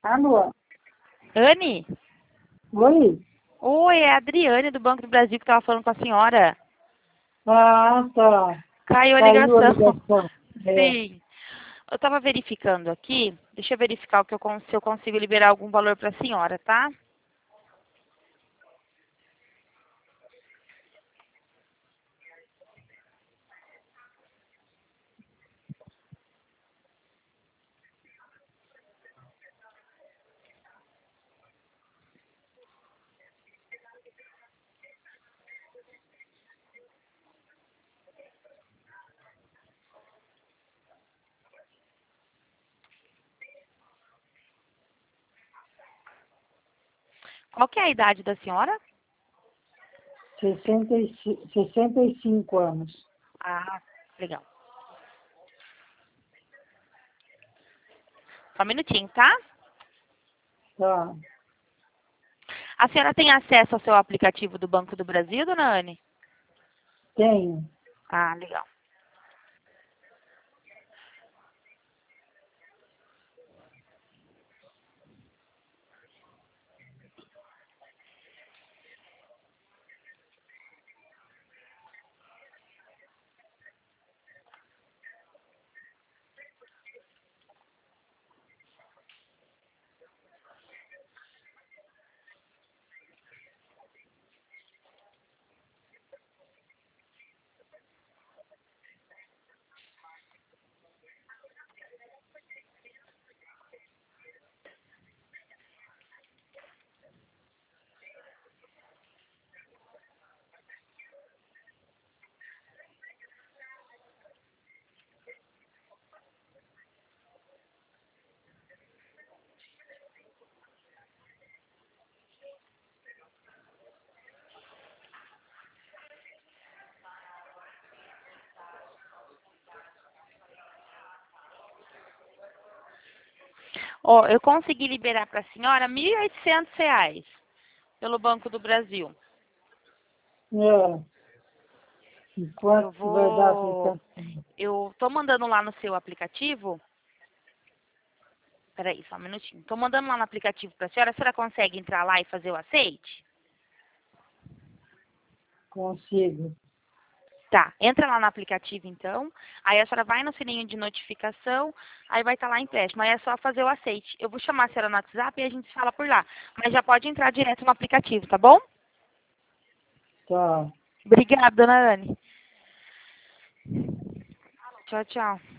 Alô? Anne? Oi? Oi, é a Adriane do Banco do Brasil que estava falando com a senhora. Ah, tá. Caiu a Caiu a ligação. ligação. É. Sim. Eu estava verificando aqui. Deixa eu verificar o que se eu consigo liberar algum valor para a senhora, tá? Qual que é a idade da senhora? 65 anos. Ah, legal. Só um minutinho, tá? Tá. A senhora tem acesso ao seu aplicativo do Banco do Brasil, dona Anne? Tenho. Ah, legal. Ó, eu consegui liberar para a senhora R$ 1.800 pelo Banco do Brasil. É. E Eu quanto que vai dar a vou... aplicação? Eu tô mandando lá no seu aplicativo. Peraí, só um minutinho. Tô mandando lá no aplicativo para a senhora consegue entrar lá e fazer o aceite? Consigo. Tá, entra lá no aplicativo então. Aí a senhora vai no sininho de notificação, aí vai estar lá empréstimo. Aí é só fazer o aceite. Eu vou chamar a senhora no WhatsApp e a gente fala por lá. Mas já pode entrar direto no aplicativo, tá bom? Tá. Obrigada, dona Anne. Tchau, tchau.